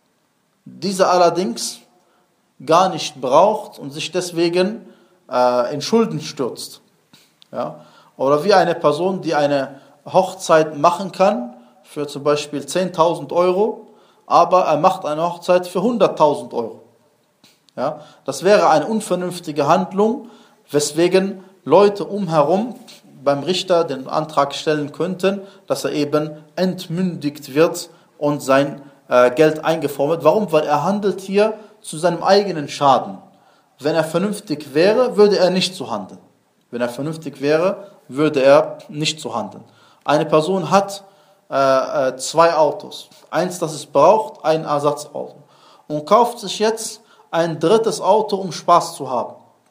A: diese allerdings gar nicht braucht und sich deswegen äh, in Schulden stürzt. Ja? Oder wie eine Person, die eine Hochzeit machen kann für zum Beispiel zehntausend Euro, aber er macht eine Hochzeit für hunderttausend Euro. Ja? Das wäre eine unvernünftige Handlung, weswegen Leute umherum beim Richter den Antrag stellen könnten, dass er eben entmündigt wird und sein äh, Geld eingefordert wird. Warum? Weil er handelt hier zu seinem eigenen Schaden. Wenn er vernünftig wäre, würde er nicht so handeln. Wenn er vernünftig wäre, würde er nicht so handeln. Eine Person hat äh, zwei Autos. Eins, das es braucht, ein Ersatzauto. Und kauft sich jetzt ein drittes Auto, um Spaß zu haben.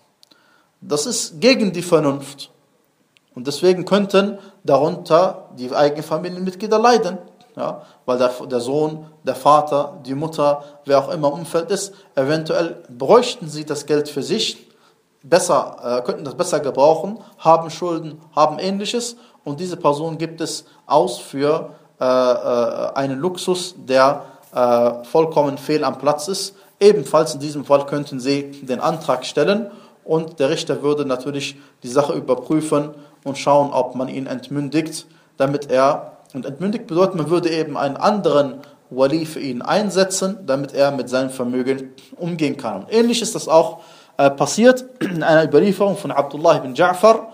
A: Das ist gegen die Vernunft. Und deswegen könnten darunter die eigenen Familienmitglieder leiden. Ja, weil der, der Sohn, der Vater, die Mutter, wer auch immer im Umfeld ist, eventuell bräuchten sie das Geld für sich, besser, äh, könnten das besser gebrauchen, haben Schulden, haben Ähnliches, und diese Person gibt es aus für äh, äh, einen Luxus, der äh, vollkommen fehl am Platz ist. Ebenfalls in diesem Fall könnten sie den Antrag stellen und der Richter würde natürlich die Sache überprüfen und schauen, ob man ihn entmündigt, damit er, und entmündigt bedeutet, man würde eben einen anderen Wali für ihn einsetzen, damit er mit seinem Vermögen umgehen kann. Und ähnlich ist das auch äh, passiert in einer Überlieferung von Abdullah ibn Ja'far.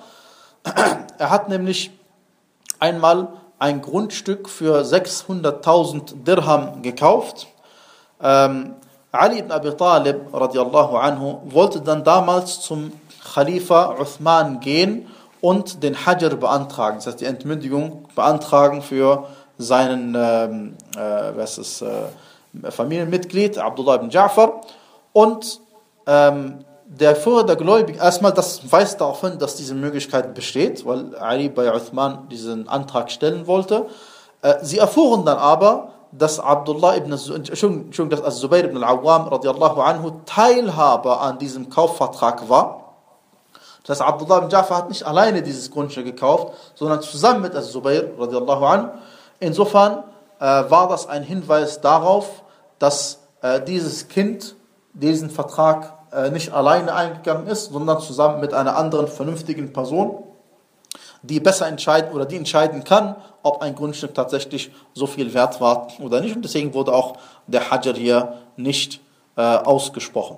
A: Er hat nämlich einmal ein Grundstück für sechshunderttausend Dirham gekauft. Ähm, Ali ibn Abi Talib radiallahu anhu wollte dann damals zum Khalifa Uthman gehen und den Hajr beantragen, das heißt die Entmündigung beantragen für seinen ähm, äh, was ist, äh, Familienmitglied Abdullah ibn Ja'far. Und ähm, der Führer der Gläubigen, erstmal das weist darauf hin, dass diese Möglichkeit besteht, weil Ali bei Uthman diesen Antrag stellen wollte. Äh, sie erfuhren dann aber, dass Abdullah ibn, Entschuldigung, dass Az-Zubayr ibn al-Awwam radiallahu anhu Teilhaber an diesem Kaufvertrag war. Das heißt, Abdullah ibn Ja'far hat nicht alleine dieses Grundstück gekauft, sondern zusammen mit Az-Zubayr radiallahu anhu. Insofern äh, war das ein Hinweis darauf, dass äh, dieses Kind diesen Vertrag äh, nicht alleine eingegangen ist, sondern zusammen mit einer anderen vernünftigen Person. die besser entscheiden oder die entscheiden kann, ob ein Grundstück tatsächlich so viel wert war oder nicht. Und deswegen wurde auch der Hajar hier nicht äh, ausgesprochen.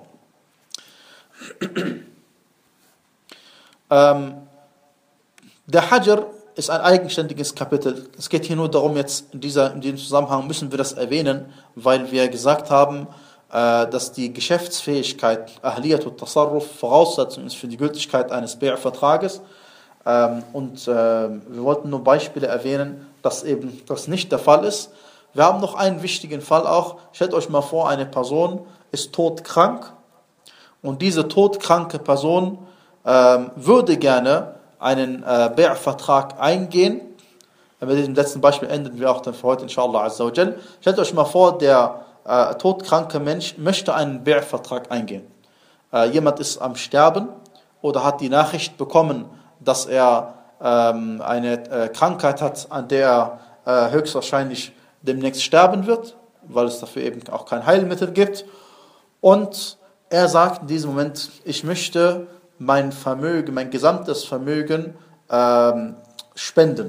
A: ähm, der Hajar ist ein eigenständiges Kapitel. Es geht hier nur darum, jetzt in, dieser, in diesem Zusammenhang müssen wir das erwähnen, weil wir gesagt haben, äh, dass die Geschäftsfähigkeit, Ahliyat und Tasarruf, Voraussetzung ist für die Gültigkeit eines Bär-Vertrages. Ähm, und äh, wir wollten nur Beispiele erwähnen, dass eben das nicht der Fall ist. Wir haben noch einen wichtigen Fall auch. Stellt euch mal vor, eine Person ist todkrank und diese todkranke Person ähm, würde gerne einen äh, Bär-Vertrag eingehen. Mit diesem letzten Beispiel enden wir auch dann für heute, inshallah azza wa jal. Stellt euch mal vor, der äh, todkranke Mensch möchte einen Bär-Vertrag eingehen. Äh, jemand ist am Sterben oder hat die Nachricht bekommen, dass er ähm, eine äh, Krankheit hat, an der er äh, höchstwahrscheinlich demnächst sterben wird, weil es dafür eben auch kein Heilmittel gibt. Und er sagt in diesem Moment, ich möchte mein Vermögen, mein gesamtes Vermögen ähm, spenden.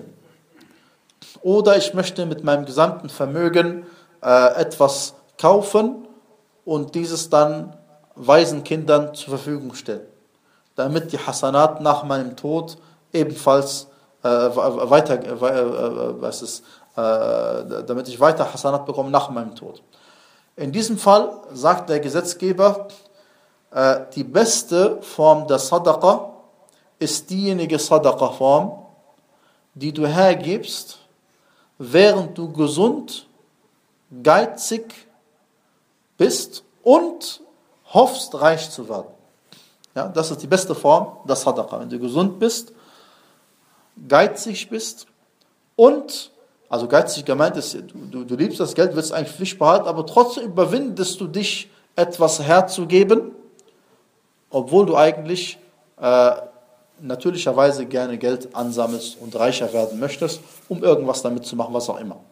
A: Oder ich möchte mit meinem gesamten Vermögen äh, etwas kaufen und dieses dann Waisenkindern zur Verfügung stellen, damit die Hasanat nach meinem Tod ebenfalls äh, weiter, äh, was ist, äh, damit ich weiter Hasanat bekomme nach meinem Tod. In diesem Fall sagt der Gesetzgeber, äh, die beste Form der Sadaqa ist diejenige Sadaqa-Form, die du hergibst, während du gesund, geizig bist und hoffst, reich zu werden. Ja, das ist die beste Form der Sadaqa. Wenn du gesund bist, geizig bist und, also geizig gemeint ist, du, du liebst das Geld, willst eigentlich für dich behalten, aber trotzdem überwindest du dich, etwas herzugeben, obwohl du eigentlich äh, natürlicherweise gerne Geld ansammelst und reicher werden möchtest, um irgendwas damit zu machen, was auch immer.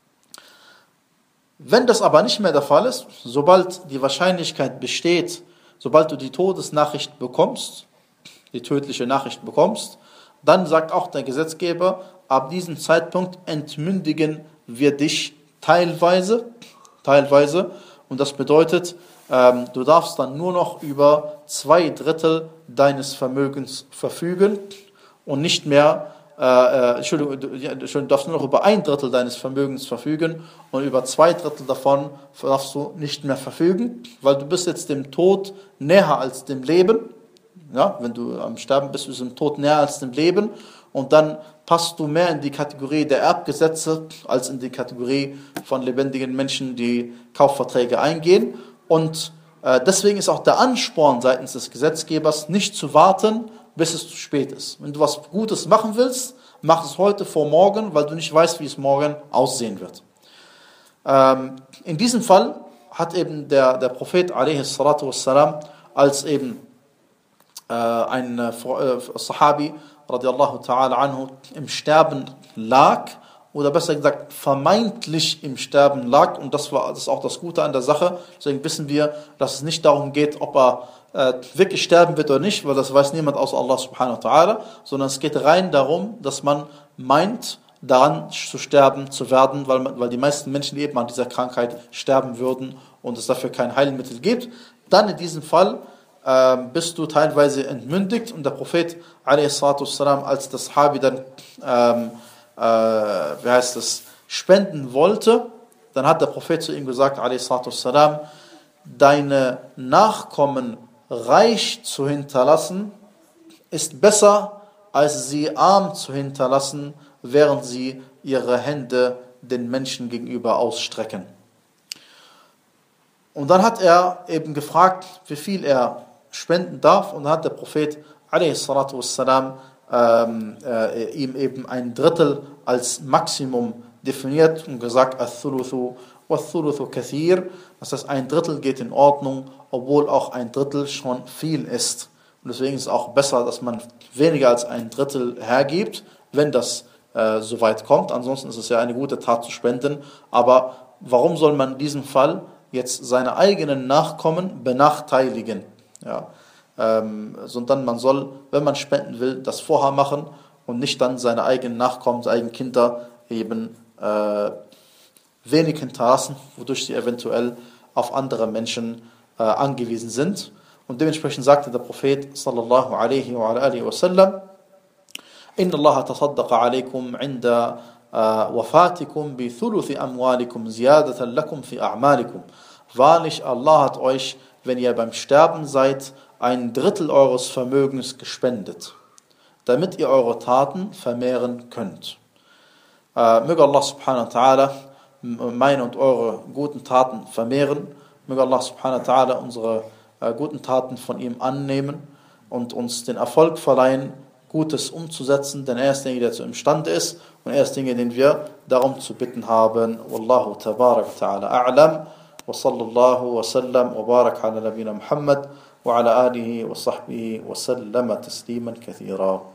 A: Wenn das aber nicht mehr der Fall ist, sobald die Wahrscheinlichkeit besteht, sobald du die Todesnachricht bekommst, die tödliche Nachricht bekommst, dann sagt auch der Gesetzgeber, ab diesem Zeitpunkt entmündigen wir dich teilweise, teilweise, und das bedeutet, ähm, du darfst dann nur noch über zwei Drittel deines Vermögens verfügen und nicht mehr, äh, Entschuldigung, du, du darfst nur noch über ein Drittel deines Vermögens verfügen und über zwei Drittel davon darfst du nicht mehr verfügen, weil du bist jetzt dem Tod näher als dem Leben. Ja, wenn du am Sterben bist, bist du dem Tod näher als dem Leben und dann passt du mehr in die Kategorie der Erbgesetze als in die Kategorie von lebendigen Menschen, die Kaufverträge eingehen. Und äh, deswegen ist auch der Ansporn seitens des Gesetzgebers, nicht zu warten, bis es zu spät ist. Wenn du was Gutes machen willst, mach es heute vor morgen, weil du nicht weißt, wie es morgen aussehen wird. Ähm, in diesem Fall hat eben der, der Prophet a.s. als eben äh, ein äh, Sahabi radiallahu ta'ala anhu im Sterben lag, oder besser gesagt vermeintlich im Sterben lag, und das war das ist auch das Gute an der Sache, deswegen wissen wir, dass es nicht darum geht, ob er äh, wirklich sterben wird oder nicht, weil das weiß niemand außer Allah subhanahu wa ta'ala, sondern es geht rein darum, dass man meint, daran zu sterben zu werden, weil, man, weil die meisten Menschen eben an dieser Krankheit sterben würden und es dafür kein Heilmittel gibt. Dann in diesem Fall äh, bist du teilweise entmündigt, und der Prophet a.s. als das Sahabi dann ähm, äh, wie heißt es, spenden wollte, dann hat der Prophet zu ihm gesagt, a.s. deine Nachkommen reich zu hinterlassen, ist besser, als sie arm zu hinterlassen, während sie ihre Hände den Menschen gegenüber ausstrecken. Und dann hat er eben gefragt, wie viel er spenden darf, und dann hat der Prophet a.s. ähm, äh, ihm eben ein Drittel als Maximum definiert und gesagt, al-thuluthu wa-thuluthu kathir, das heißt, ein Drittel geht in Ordnung, obwohl auch ein Drittel schon viel ist. Und deswegen ist es auch besser, dass man weniger als ein Drittel hergibt, wenn das äh, so weit kommt. Ansonsten ist es ja eine gute Tat zu spenden. Aber warum soll man in diesem Fall jetzt seine eigenen Nachkommen benachteiligen? Ja, ähm, sondern man soll, wenn man spenden will, das vorher machen und nicht dann seine eigenen Nachkommen, seine eigenen Kinder eben äh, wenig hinterlassen, wodurch sie eventuell auf andere Menschen äh, angewiesen sind. Und dementsprechend sagte der Prophet sallallahu alaihi wa alihi wa sallam: Inna Allah tasaddaqa alaikum inda wafatikum bi thuluthi amwalikum ziyadatan lakum fi a'malikum. Wahrlich, Allah hat euch, wenn ihr beim Sterben seid, ein Drittel eures Vermögens gespendet, damit ihr eure Taten vermehren könnt. Äh, möge Allah subhanahu wa ta'ala meine und eure guten Taten vermehren. Möge Allah subhanahu wa ta'ala unsere äh, guten Taten von ihm annehmen und uns den Erfolg verleihen, Gutes umzusetzen, denn er ist derjenige, der zu imstande ist, und er ist derjenige, den wir darum zu bitten haben. Wallahu tabarak ta'ala a'lam, wa sallallahu wa sallam wa barak ala nabina Muhammad wa ala alihi wa sahbihi wa sallama tasliman kathira.